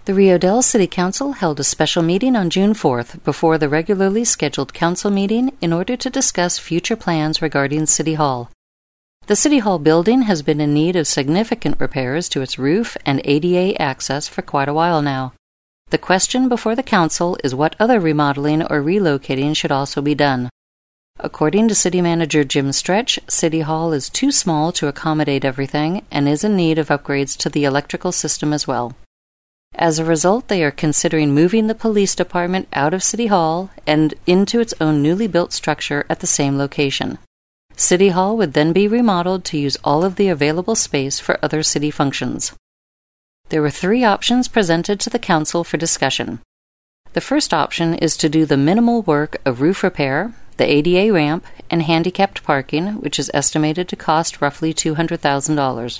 The Rio Dell City Council held a special meeting on June 4th before the regularly scheduled council meeting in order to discuss future plans regarding City Hall. The City Hall building has been in need of significant repairs to its roof and ADA access for quite a while now. The question before the council is what other remodeling or relocating should also be done. According to City Manager Jim Stretch, City Hall is too small to accommodate everything and is in need of upgrades to the electrical system as well. As a result, they are considering moving the police department out of City Hall and into its own newly built structure at the same location. City Hall would then be remodeled to use all of the available space for other city functions. There were 3 options presented to the council for discussion. The first option is to do the minimal work of roof repair, the ADA ramp, and handicapped parking, which is estimated to cost roughly $200,000.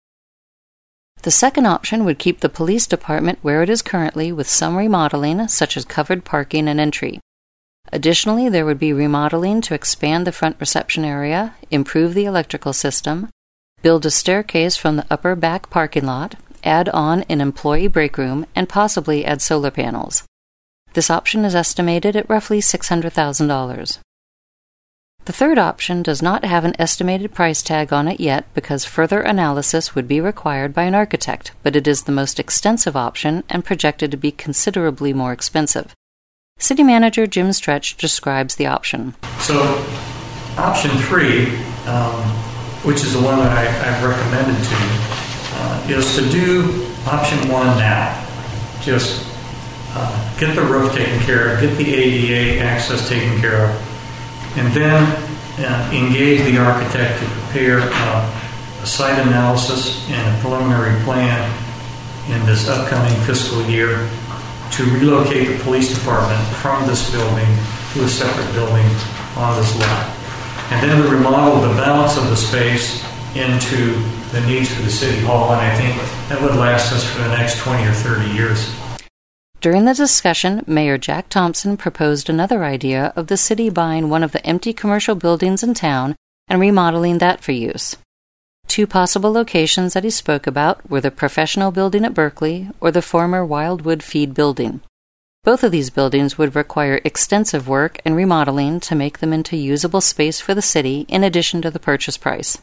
The second option would keep the police department where it is currently with some remodeling, such as covered parking and entry. Additionally, there would be remodeling to expand the front reception area, improve the electrical system, build a staircase from the upper back parking lot, add on an employee break room, and possibly add solar panels. This option is estimated at roughly $600,000. The third option does not have an estimated price tag on it yet because further analysis would be required by an architect, but it is the most extensive option and projected to be considerably more expensive. City Manager Jim Stretch describes the option. So, option 3, which is the one that I've recommended to you, is to do option 1 now. Just get the roof taken care of, get the ADA access taken care of, and then engage the architect to prepare a site analysis and a preliminary plan in this upcoming fiscal year to relocate the police department from this building to a separate building on this lot. And then we remodel the balance of the space into the needs for the City Hall, and I think that would last us for the next 20 or 30 years. During the discussion, Mayor Jack Thompson proposed another idea of the city buying one of the empty commercial buildings in town and remodeling that for use. 2 possible locations that he spoke about were the professional building at Berkeley or the former Wildwood Feed building. Both of these buildings would require extensive work and remodeling to make them into usable space for the city in addition to the purchase price.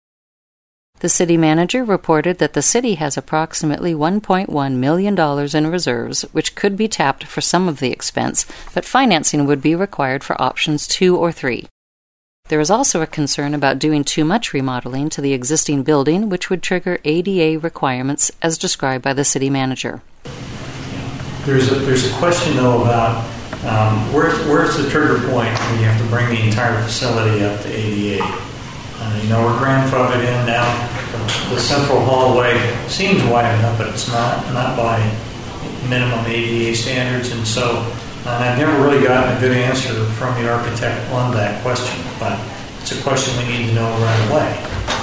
The city manager reported that the city has approximately $1.1 million in reserves, which could be tapped for some of the expense, but financing would be required for options 2 or 3. There is also a concern about doing too much remodeling to the existing building, which would trigger ADA requirements as described by the city manager. There's a question, though, about where's the trigger point when you have to bring the entire facility up to ADA? We're grandfathered in now. The central hallway seems wide enough, but it's not by minimum ADA standards, and so I've never really gotten a good answer from the architect on that question, but it's a question we need to know right away.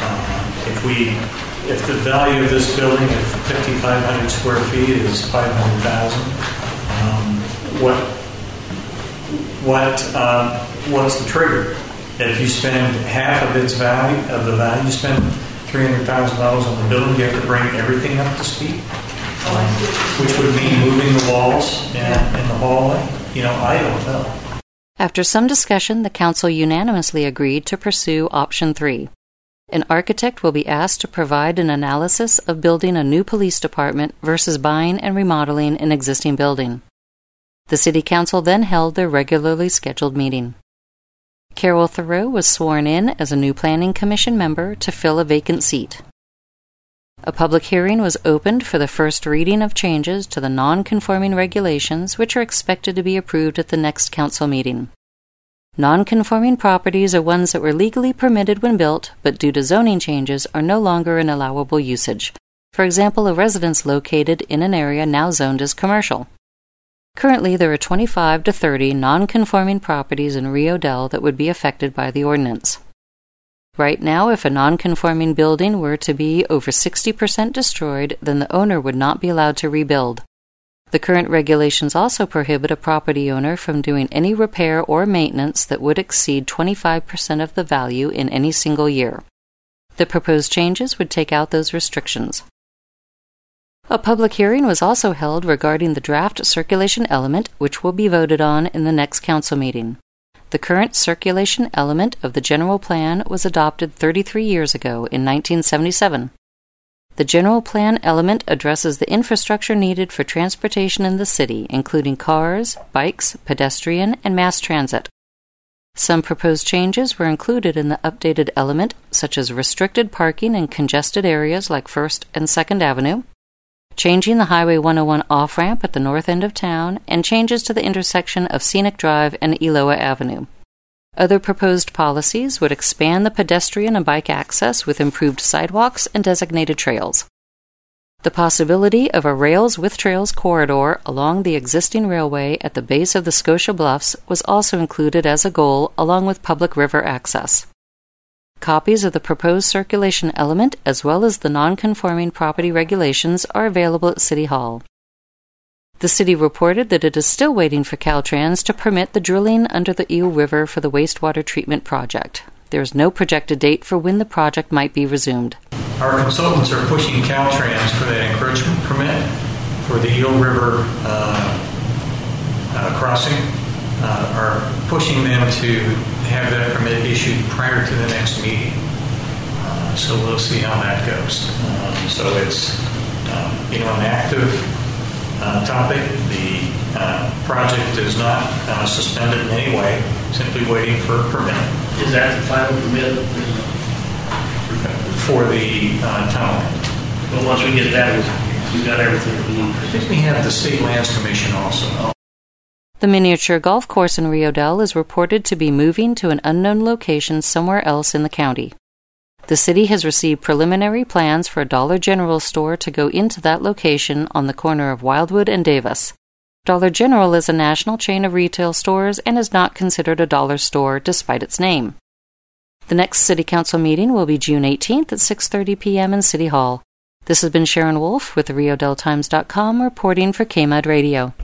If the value of this building at 5,500 square feet is $500,000, what's the trigger? If you spend half of its value, you spend $300,000 on the building, you have to bring everything up to speed, which would mean moving the walls in the hallway. I don't know. After some discussion, the council unanimously agreed to pursue option 3. An architect will be asked to provide an analysis of building a new police department versus buying and remodeling an existing building. The City Council then held their regularly scheduled meeting. Carol Thoreau was sworn in as a new Planning Commission member to fill a vacant seat. A public hearing was opened for the first reading of changes to the non-conforming regulations, which are expected to be approved at the next council meeting. Non-conforming properties are ones that were legally permitted when built, but due to zoning changes are no longer an allowable usage. For example, a residence located in an area now zoned as commercial. Currently, there are 25 to 30 non-conforming properties in Rio Dell that would be affected by the ordinance. Right now, if a non-conforming building were to be over 60% destroyed, then the owner would not be allowed to rebuild. The current regulations also prohibit a property owner from doing any repair or maintenance that would exceed 25% of the value in any single year. The proposed changes would take out those restrictions. A public hearing was also held regarding the draft circulation element, which will be voted on in the next council meeting. The current circulation element of the general plan was adopted 33 years ago in 1977. The general plan element addresses the infrastructure needed for transportation in the city, including cars, bikes, pedestrian, and mass transit. Some proposed changes were included in the updated element, such as restricted parking in congested areas like 1st and 2nd Avenue, changing the Highway 101 off-ramp at the north end of town, and changes to the intersection of Scenic Drive and Eloa Avenue. Other proposed policies would expand the pedestrian and bike access with improved sidewalks and designated trails. The possibility of a Rails with Trails corridor along the existing railway at the base of the Scotia Bluffs was also included as a goal, along with public river access. Copies of the proposed circulation element as well as the non-conforming property regulations are available at City Hall. The city reported that it is still waiting for Caltrans to permit the drilling under the Eel River for the wastewater treatment project. There is no projected date for when the project might be resumed. Our consultants are pushing Caltrans for that encroachment permit for the Eel River crossing, are pushing them to have that permit issued prior to the next meeting. So we'll see how that goes. So it's an active topic. The project is not suspended in any way, simply waiting for a permit. Is that the final permit for the tunnel? Well, once we get that, we've got everything we need. I think we have the State Lands Commission also. The miniature golf course in Rio Dell is reported to be moving to an unknown location somewhere else in the county. The city has received preliminary plans for a Dollar General store to go into that location on the corner of Wildwood and Davis. Dollar General is a national chain of retail stores and is not considered a dollar store despite its name. The next City Council meeting will be June 18th at 6:30 p.m. in City Hall. This has been Sharon Wolf with RioDellTimes.com reporting for KMUD Radio.